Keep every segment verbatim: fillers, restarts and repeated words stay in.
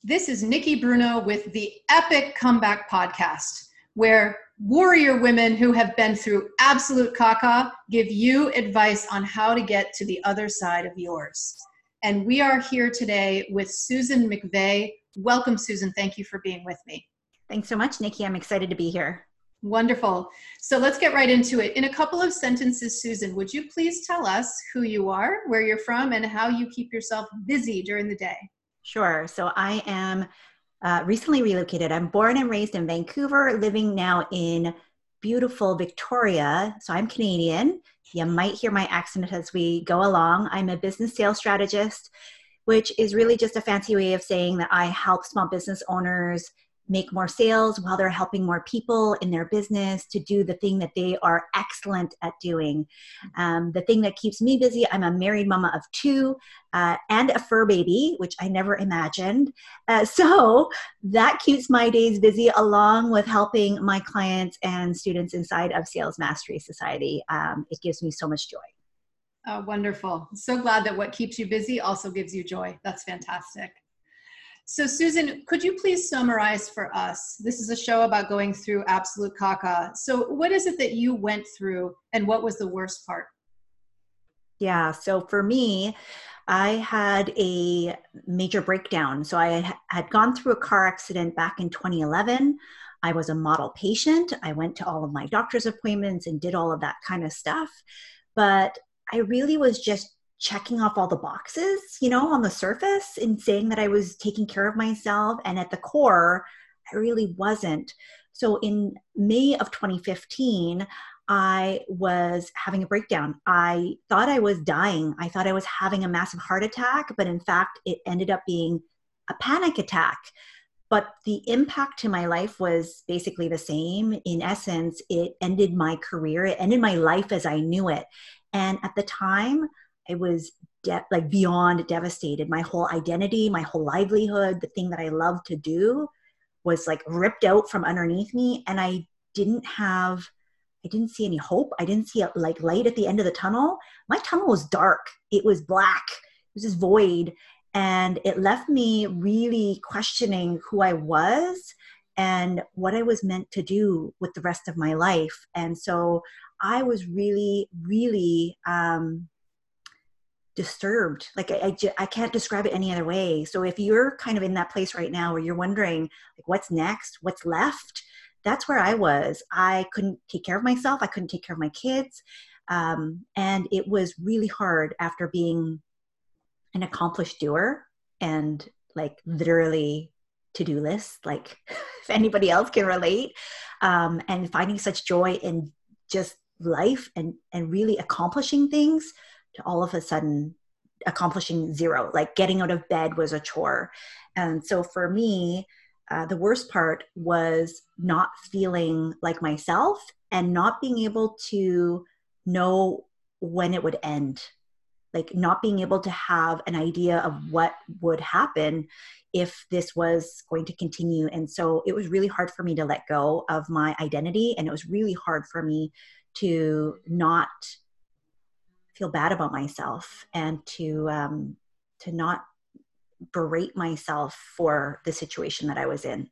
This is Nikki Bruno with the Epic Comeback Podcast, where warrior women who have been through absolute caca give you advice on how to get to the other side of yours. And we are here today with Susan McVey. Welcome, Susan. Thank you for being with me. Thanks so much, Nikki. I'm excited to be here. Wonderful. So let's get right into it. In a couple of sentences, Susan, would you please tell us who you are, where you're from, and how you keep yourself busy during the day? Sure. So I am uh, recently relocated. I'm born and raised in Vancouver, living now in beautiful Victoria. So I'm Canadian. You might hear my accent as we go along. I'm a business sales strategist, which is really just a fancy way of saying that I help small business owners make more sales while they're helping more people in their business to do the thing that they are excellent at doing. Um, the thing that keeps me busy, I'm a married mama of two uh, and a fur baby, which I never imagined. Uh, so that keeps my days busy along with helping my clients and students inside of Sales Mastery Society. Um, it gives me so much joy. Oh, wonderful. So glad that what keeps you busy also gives you joy. That's fantastic. So Susan, could you please summarize for us? This is a show about going through absolute caca. So what is it that you went through and what was the worst part? Yeah, so for me, I had a major breakdown. So I had gone through a car accident back in twenty eleven. I was a model patient. I went to all of my doctor's appointments and did all of that kind of stuff. But I really was just checking off all the boxes, you know, on the surface and saying that I was taking care of myself. And at the core, I really wasn't. So in May of twenty fifteen, I was having a breakdown. I thought I was dying. I thought I was having a massive heart attack, but in fact, it ended up being a panic attack. But the impact to my life was basically the same. In essence, it ended my career. It ended my life as I knew it. And at the time, I was de- like beyond devastated. My whole identity, my whole livelihood, the thing that I love to do was like ripped out from underneath me. And I didn't have, I didn't see any hope. I didn't see a, like light at the end of the tunnel. My tunnel was dark. It was black. It was just void. And it left me really questioning who I was and what I was meant to do with the rest of my life. And so I was really, really, um, disturbed. Like I, I, ju- I can't describe it any other way. So if you're kind of in that place right now where you're wondering like what's next, what's left, that's where I was. I couldn't take care of myself. I couldn't take care of my kids. Um, and it was really hard after being an accomplished doer and like literally to-do lists, like if anybody else can relate, um, and finding such joy in just life and, and really accomplishing things, to all of a sudden accomplishing zero, like getting out of bed was a chore. And so for me, uh, the worst part was not feeling like myself and not being able to know when it would end, like not being able to have an idea of what would happen if this was going to continue. And so it was really hard for me to let go of my identity. And it was really hard for me to not feel bad about myself and to um, to not berate myself for the situation that I was in.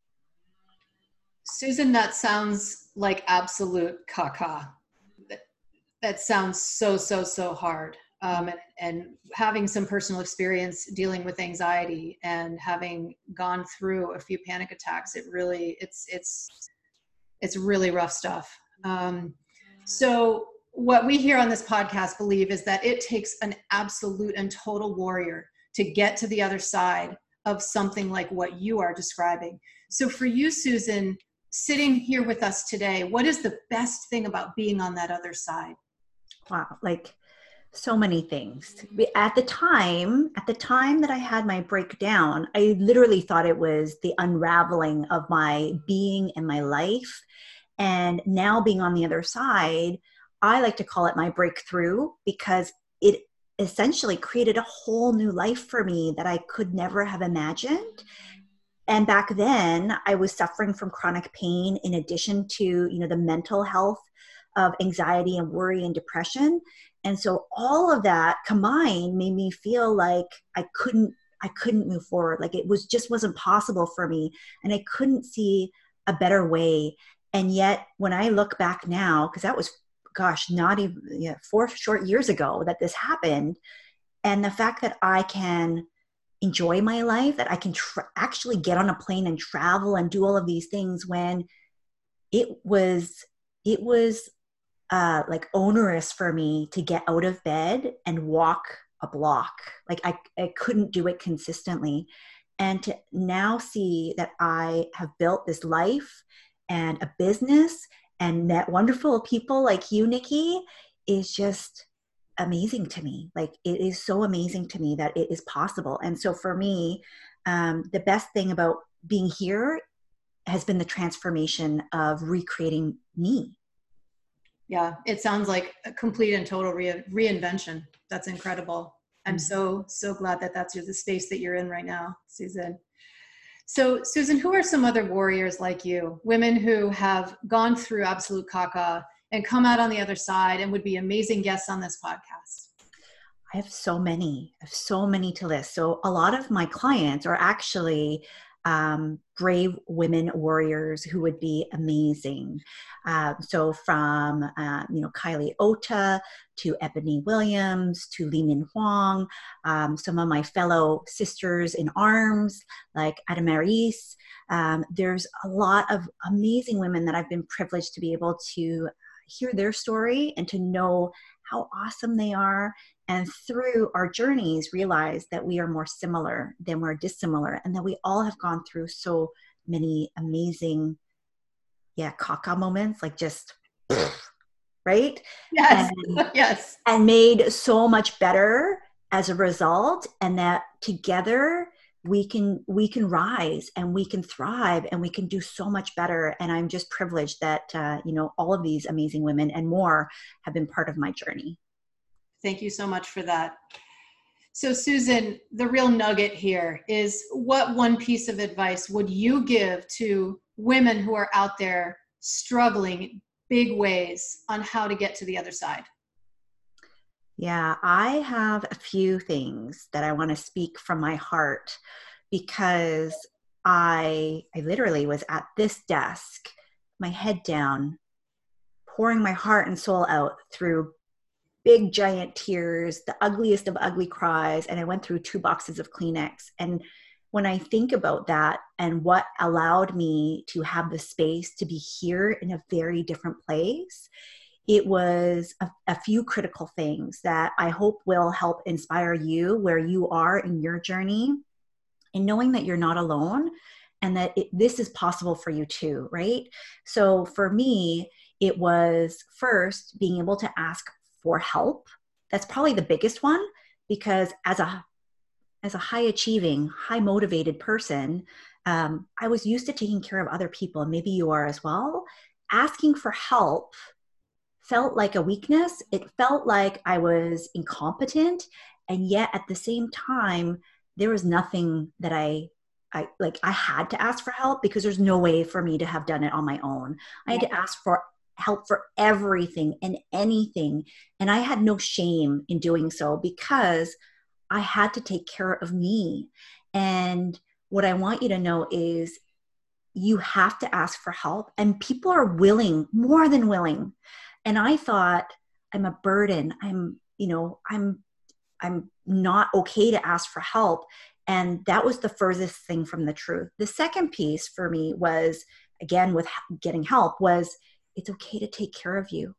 Susan, that sounds like absolute caca. That, that sounds so, so, so hard. Um, and, and having some personal experience dealing with anxiety and having gone through a few panic attacks, it really, it's, it's, it's really rough stuff. Um, so what we here on this podcast believe is that it takes an absolute and total warrior to get to the other side of something like what you are describing. So for you, Susan, sitting here with us today, what is the best thing about being on that other side? Wow, like so many things. At the time, at the time that I had my breakdown, I literally thought it was the unraveling of my being and my life. And now being on the other side, I like to call it my breakthrough because it essentially created a whole new life for me that I could never have imagined. And back then I was suffering from chronic pain in addition to, you know, the mental health of anxiety and worry and depression. And so all of that combined made me feel like I couldn't I couldn't move forward. Like it was just wasn't possible for me. And I couldn't see a better way. And yet when I look back now, because that was, gosh, not even you know, four short years ago that this happened. And the fact that I can enjoy my life, that I can tra- actually get on a plane and travel and do all of these things when it was, it was uh, like onerous for me to get out of bed and walk a block. Like I, I couldn't do it consistently. And to now see that I have built this life and a business and met wonderful people like you, Nikki, is just amazing to me. Like it is so amazing to me that it is possible. And so for me, um, the best thing about being here has been the transformation of recreating me. Yeah, it sounds like a complete and total re- reinvention. That's incredible. I'm mm-hmm. so, so glad that that's the space that you're in right now, Susan. So Susan, who are some other warriors like you, women who have gone through absolute caca and come out on the other side and would be amazing guests on this podcast? I have so many, I have so many to list. So a lot of my clients are actually um, brave women warriors who would be amazing. Uh, so from, uh, you know, Kylie Ota to Ebony Williams to Li Min Huang, um, some of my fellow sisters in arms like Adamaris. Um, there's a lot of amazing women that I've been privileged to be able to hear their story and to know how awesome they are. And through our journeys, realize that we are more similar than we're dissimilar, and that we all have gone through so many amazing, yeah, caca moments, like just, right? Yes, and, yes. And made so much better as a result, and that together we can we can rise and we can thrive and we can do so much better. And I'm just privileged that uh, you know, all of these amazing women and more have been part of my journey. Thank you so much for that. So Susan, the real nugget here is, what one piece of advice would you give to women who are out there struggling big ways on how to get to the other side? Yeah, I have a few things that I want to speak from my heart, because I I literally was at this desk, my head down, pouring my heart and soul out through big giant tears, the ugliest of ugly cries, and I went through two boxes of Kleenex. And when I think about that and what allowed me to have the space to be here in a very different place, it was a, a few critical things that I hope will help inspire you where you are in your journey, and knowing that you're not alone and that it, this is possible for you too, right? So for me, it was first being able to ask for help. That's probably the biggest one, because as a as a high achieving, high motivated person, um, I was used to taking care of other people, and maybe you are as well. Asking for help felt like a weakness. It felt like I was incompetent, and yet at the same time, there was nothing that I I like I had to ask for help, because there's no way for me to have done it on my own. I had to ask for help for everything and anything. And I had no shame in doing so, because I had to take care of me. And what I want you to know is you have to ask for help, and people are willing, more than willing. And I thought, I'm a burden. I'm, you know, I'm, I'm not okay to ask for help. And that was the furthest thing from the truth. The second piece for me was, again, with getting help, was it's okay to take care of you.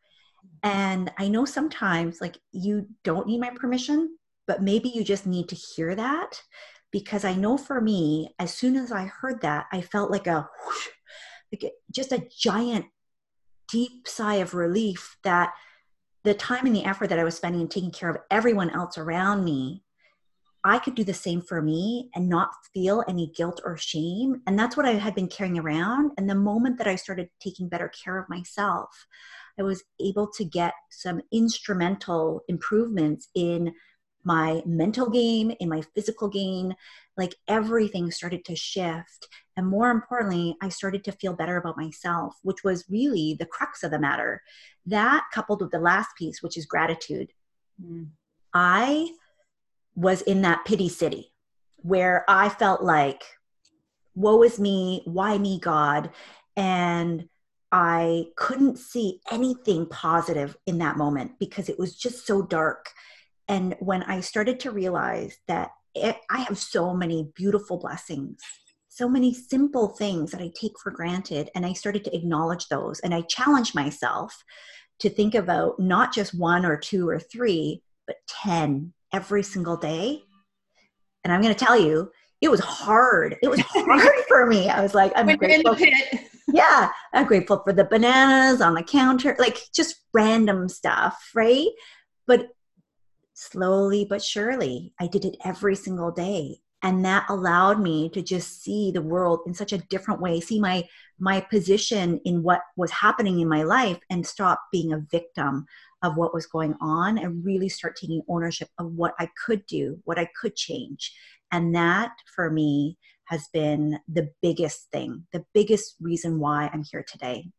And I know sometimes, like, you don't need my permission, but maybe you just need to hear that, because I know for me, as soon as I heard that, I felt like a whoosh, like a, just a giant, deep sigh of relief that the time and the effort that I was spending in taking care of everyone else around me, I could do the same for me and not feel any guilt or shame. And that's what I had been carrying around. And the moment that I started taking better care of myself, I was able to get some instrumental improvements in my mental game, in my physical game. Like everything started to shift. And more importantly, I started to feel better about myself, which was really the crux of the matter. That coupled with the last piece, which is gratitude. Mm. I was in that pity city. where I felt like, woe is me, why me, God? And I couldn't see anything positive in that moment because it was just so dark. And when I started to realize that it, I have so many beautiful blessings, so many simple things that I take for granted, and I started to acknowledge those, and I challenged myself to think about not just one or two or three, but ten every single day. And I'm going to tell you, it was hard. It was hard for me. I was like, I'm when grateful. You're in the pit. Yeah, I'm grateful for the bananas on the counter, like just random stuff, right? But slowly but surely, I did it every single day. And that allowed me to just see the world in such a different way, see my my position in what was happening in my life, and stop being a victim of what was going on, and really start taking ownership of what I could do, what I could change. And that for me has been the biggest thing, the biggest reason why I'm here today.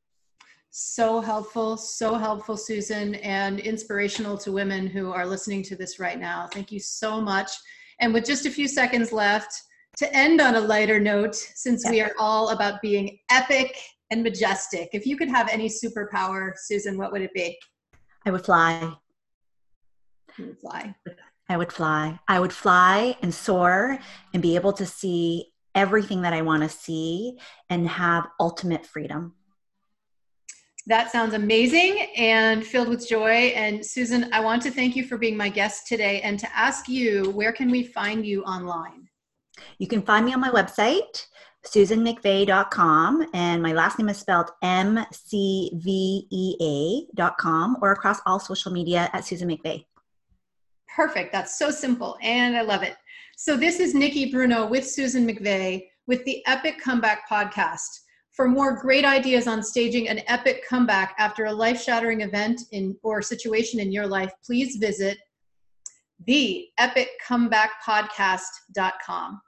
So helpful, so helpful, Susan, and inspirational to women who are listening to this right now. Thank you so much. And with just a few seconds left, to end on a lighter note, since we are all about being epic and majestic, if you could have any superpower, Susan, what would it be? I would fly. You would fly. I would fly. I would fly and soar and be able to see everything that I want to see and have ultimate freedom. That sounds amazing and filled with joy. And Susan, I want to thank you for being my guest today and to ask you, where can we find you online? You can find me on my website, susan mcvey dot com, and my last name is spelled M C V E A dot com, or across all social media at Susan McVey. Perfect. That's so simple, and I love it. So this is Nikki Bruno with Susan McVey with the Epic Comeback Podcast. For more great ideas on staging an epic comeback after a life-shattering event in or situation in your life, please visit the epic comeback podcast dot com.